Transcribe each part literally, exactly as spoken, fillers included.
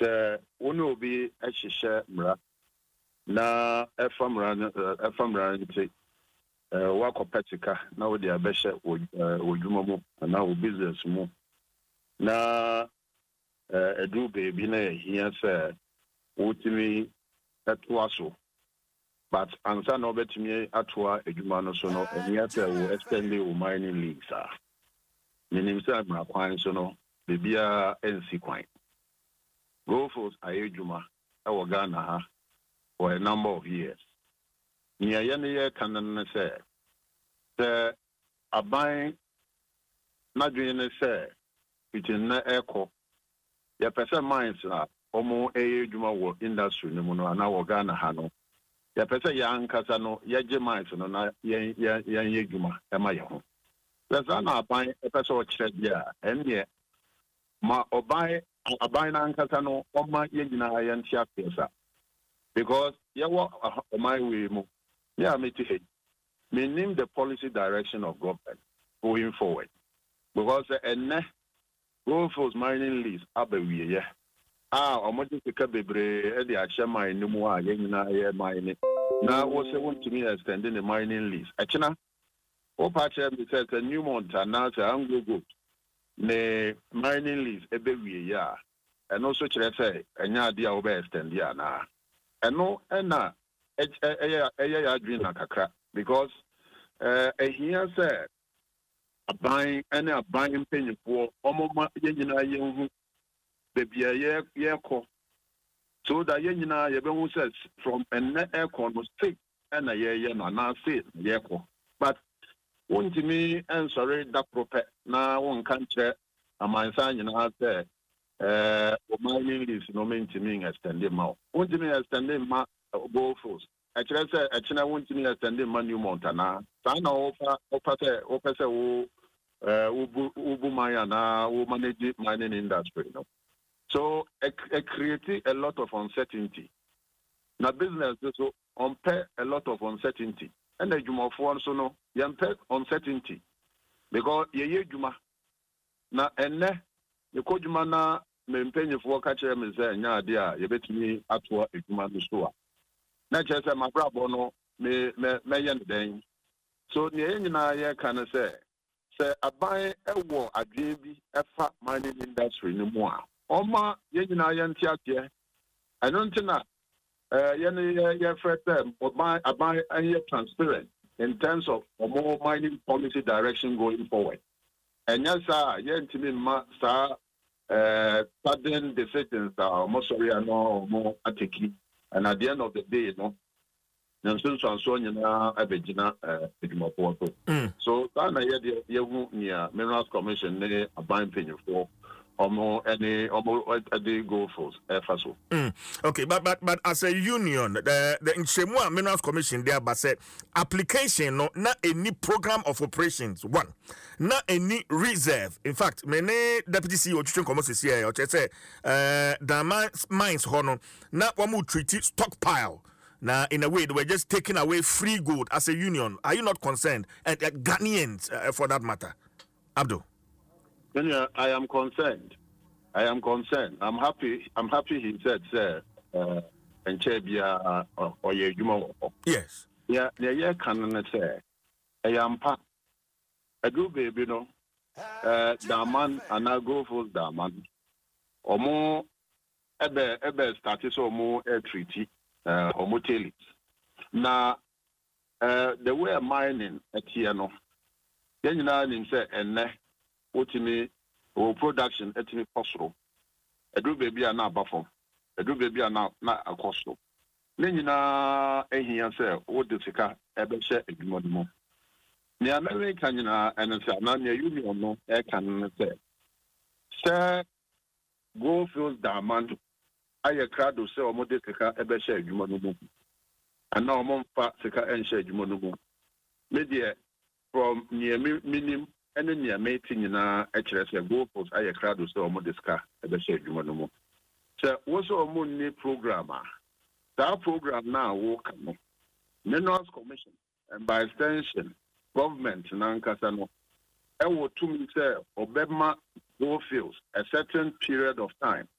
sɛ wo ne obi ahyehyɛ mmara na ɛfa mmara no ɛfa mmara no nti wakɔpɛ sika na wode abɛhyɛ wɔ dwuma mu anaa wɔ business mu na ɛduru baabi na yɛhia sɛ wotumi ɛtoa so but ansa na wobɛtumi atoa adwuma no so no ɛhia sɛ wo extend wo mining leagues a menim sɛ mmara kwan so no biribiara ɛnsi kwan Goldfields ayɛ adwuma ɛwɔ Ghana ha for a number of years. Nea yɛne yɛka no ne sɛ sɛ aban n'adwene ne sɛ fitin na ɛkɔ yɛpɛ sɛ mines a ɔmo ɛyɛ adwuma wɔ industry no mu no anaa wɔ Ghana ha no yɛpɛ sɛ yɛankasa no yɛgye mines no na yɛnyɛ adwuma ɛma yɛ ho sɛ saa na aban ɛpɛ sɛ ɔkyerɛ bi a ɛnneɛ ma ɔban aban n'ankasa no ɔma yɛn nyinaa yɛnte aseɛ sa because yɛwɔ ɔman wei mu yeah me to me name the policy direction of government going forward because enne Goldfields mining lease abawie ye ah omo de sika bebre e de ahye mine no mu a ye nyina ye mine na wo se want to me extending the mining lease akina o pa che me say the new month na say Anglo Gold ne mining lease e be wie ya and also kire say enya ade a wo be extend ya na eno ena eya eya dream na kakra because eh ehia say aban ene aban mpanyimfo omoma yenyina yenhu bebia ye yekọ so that yenyina yebehu say from ene ekọ no state ena ye ye no na say yekọ but wontimi ensori da proper na won kan kire amansa nyina say eh o mining lease no mentimi extend ma wontimi extend ma Goldfields actually say actually want to me extend the new montana sana ofa ofa say ofa say wo eh ubu ubu mine na wo manage mining industry no so it, it created a lot of uncertainty na business so on pay a lot of uncertainty and the juma for so no yam pay uncertainty because ye ye juma na enne ye ko juma na me mpanyefo ka kire me say nya ade a ye betumi atoa ejuma no so a na che say mabrabo no me me me yen den so ne nyina ye kan say say aban ewo adwen bi efa mining industry no mu a oma ye nyina ye ntiate eno ntina eh ye ne ye frete aban aban ye transparent in terms of more mining policy direction going forward and yes sir ye ntimi ma sa eh sudden decisions are more sorry no more ateki. And at the end of the day, you know, Nansen Sansonia Abegina Edumaport. So Dana Yavu near Minerals Commission, they are buying penny for or any almost a day Goldfields, Faso. Okay, but but but as a union, the the Nchemua Minerals Commission there but said application no not any program of operations, one, not any reserve. In fact, many deputy C E O Chuchun Komosi here, or say uh the mines hono not one more treaty stockpile. Now, in a way, they were just taking away free gold as a union. Are you not concerned? And uh, Ghanaians, uh, for that matter, Abdul. I am concerned. I am concerned. I'm happy. I'm happy. He said, "Sir, and Chebia or Yejuma." Yes. Yeah, yeah. Can say, I am pa. A good baby, no. Daman and I go for Daman. Or more, ebe ebe started so more a treaty. Uh, or motelis. Now, uh, the way of mining at Tiano, then you know, him say, and ne, ultimate or production at me possible. A do baby are not buffalo, a do baby are not not a costo. Then you know, and he answer, what the Sika ever said a good more. Near American, you know, and it's not near union, no, I can say, Sir, Goldfields Diamond. Aye crowd will say omo de sika ebe share adwuma no mu and now omo mfa sika en share adwuma no mu me de from near minim ene near meeting nyina e kire say Goldfields aye crowd will say omo de sika ebe share adwuma no mu so wo so omo ni program a that program now wo kan Minerals Commission and by extension government na nkasa no e wo to me say obema Goldfields a certain period of time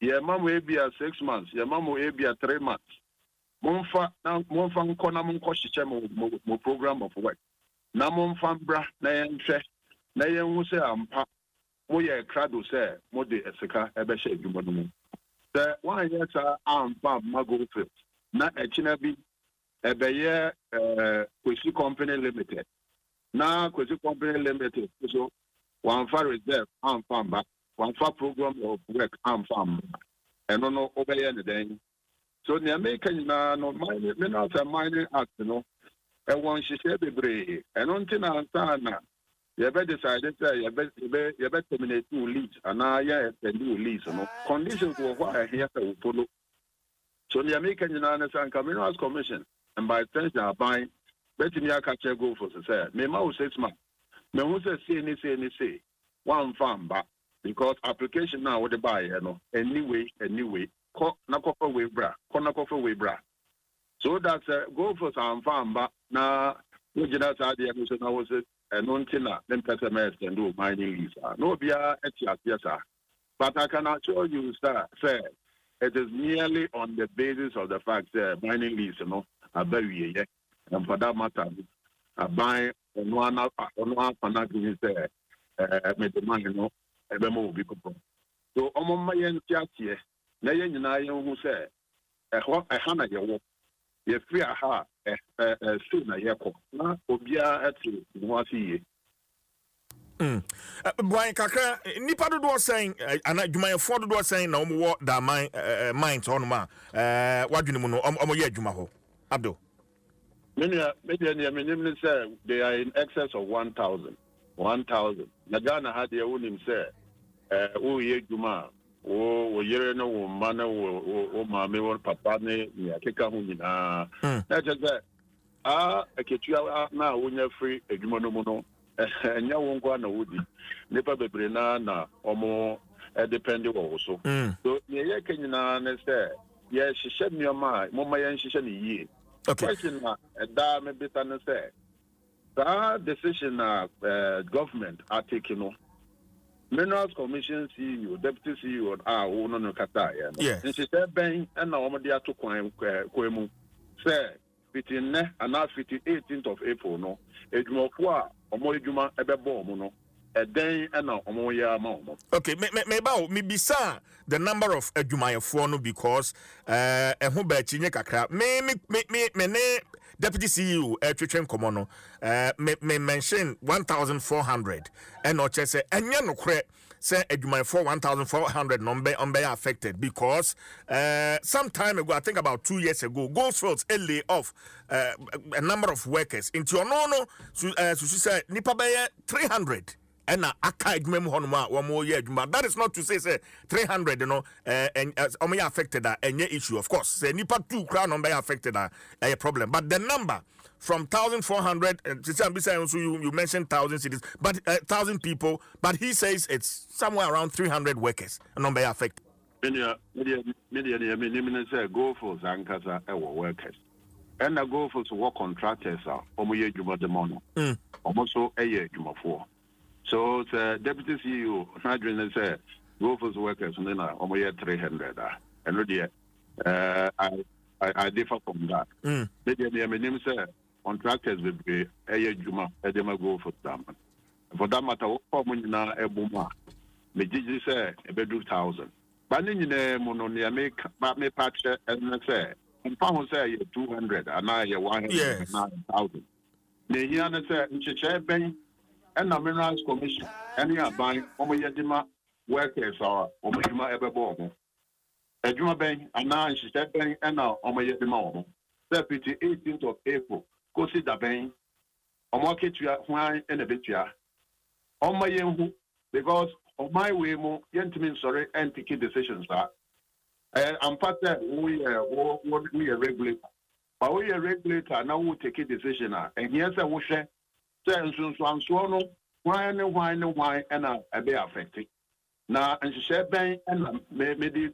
Ye mamu ebia six months, ye mamu ebia three months. Monfa na monfa nko na monko hyeche mo mo program of work. Na monfa bra na yenhwe na yenhu se ampa mo ye krado se mo de esika ebe hye adwuma no mu. Se wan ye sa ampa mago fit na echina bi ebe ye eh Kwesi Company Limited. Na Kwesi Company Limited so one for reserve ampa ba one for program of work ampa eno no obeye ne den. So the American no mine me not a mining act no e won hyehyɛ bebree ɛno nti na antana you be decided say you be you be terminate your lease and na ya extend your lease no conditions were what I hear say follow. So the American United San Minerals Commission and by extension are buying bet me aka check go for say me ma six months me who say say ni say ni say one farm back because application now what they buy you know anyway anyway ko na kofa we bra ko na kofa we bra so that uh, go for some farm ba na we just had the emission na was and until na them customers can do mining lease no bia etia yes but I can assure you sir say it is merely on the basis of the fact that mining lease you know abawie ye and for that matter a buy on one on one financial say eh me the money no e be mo bi ko so omo ma yen tiatie na yen nyina yen hu say e ho e ha na ye wo ye free aha eh eh so na ye ko na obia ati ho afiye mm boy kakra nipa do do saying ana dwuma for do do saying na omo wo da mind mind on ma eh wadwene mu no omo ye adwuma ho Abdul many media ne menim say they are in excess of one thousand na Ghana had their own say eh o ye adwuma o o yere no wo ma na wo o ma me wo papa ne ya keka ho nyina na je say ah eketua na wonya free adwuma no mu no enya wo nkwa na wodi nipa bebre na na omo depend wo so so ye ye kenyina na say ye hihye mioma mo ma ye hihye ne yie question na da me beta na say that decision na uh, government are taking no Minerals Commission C E O, Deputy C E O, ah, who no no kata ya. Yes. And she said, "Ben, and now I'm there to kwan kwemu. Say, fifteen ne, and now fifteen eighteenth of April no. Ejuma kwa, omo ejuma ebe bo omo no. A day and now omo ya ma omo." Okay, me me me ba me bisa the number of ejuma no because uh ehun ba chinye kakra. Me me me me ne Deputy C E O etwetwen komo no uh me me mention one thousand four hundred and no che say enya no kre say adwuma for one thousand four hundred number on be affected because uh some time ago I think about two years ago Goldfields a lay off uh, a number of workers into no no so uh, so say nipa be three hundred and aka adwuma mu honoma wo mo ye adwuma. That is not to say say three hundred you know uh, and as uh, affected that any issue of course say nipa two crown number affected that a problem but the number from one thousand four hundred uh, so you, you mentioned one thousand cities but uh, one thousand people but he says it's somewhere around three hundred workers number affected. Media media media media say go for zankasa e workers and the go for work contractors are omo ye adwuma de mono omo so e ye adwuma for. So the Deputy C E O Nadrin said, "Go for the workers and then I'm here three hundred." And really, uh, I, I I differ from that. Mm. Maybe the name said contractors will be a juma a dema go for them. For that matter, what common na a buma? Me did say a bedroom thousand. But in the mononia make me patch and say, and pound say two hundred and I one hundred nine thousand. Me here and say, in Chicha and the Minerals Commission, any buying Omo Yadima workers are Omo Yuma Ebebo. A Juma Bank, and now she said Bank, and now Omo Yadima. Deputy eighteenth of April, go see the bank, Omo Ketua, wine and a bitia. On my young, because of my way, more gentlemen, sorry, and taking decisions are. I'm part that we are we are regulator. But we are regulator, now we take a decision. And yes, I will share. Sense and so no, why and why and why and a be affected. Now, and she said, Ben and made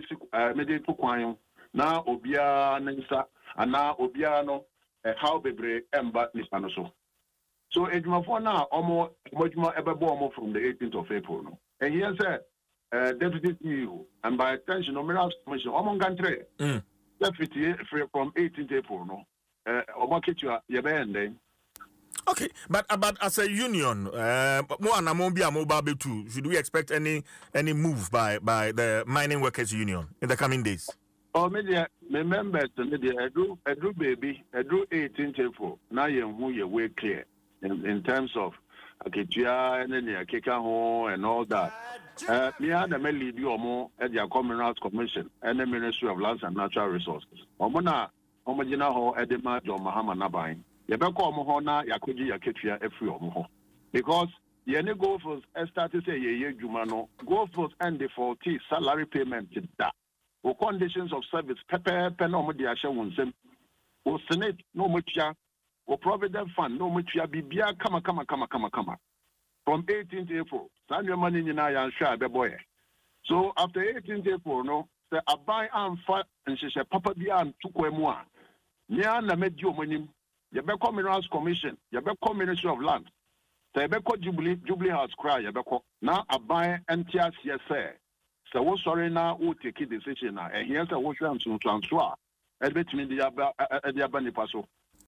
it to quine. Now, Obia Nansa, and now Obiano, a how be brave and but Nipanoso. So, it's my phone now, almost much more ever born from the eighteenth of April. And he said, uh, deputy C E O and by extension of Minerals Commission among country mm. deputy from eighteenth April no uh omaketua yebende. Okay, but but as a union, uh, more and more be a mobile too. Should we expect any any move by by the mining workers union in the coming days? Oh, media me members media edu edu baby edu eighteenth April. Now you who you way clear in, in terms of aketua and then akeka ho and all that. Uh, me had the lead you more at the Minerals Commission and the Ministry of Lands and Natural Resources. Omona omajina ho edema John Mahama Nabai. Yebeko omo ho na yakoji yaketua efri omo ho. Because yene go for start to say ye juma no go for and the forty salary payment that. O conditions of service pepe pepe no mo di ahye wonsem. O senate no mo tua. O provident fund no mo tua bibia kama kama kama kama kama. From eighteenth April, Sanya money in I share boy. So after eighteenth April, no, say I buy and fat and she said, Papa Bia and two more. Nia na medio money, Yabeko Minerals Commission, Yabeko Ministry of Land, say Yabeko Jubilee, Jubilee House cry, Yabeko. Now I buy and tears, yes, sir. So what's sorry now, who take a decision now, and here's a wash and some transfer. I bet me the Abani Paso.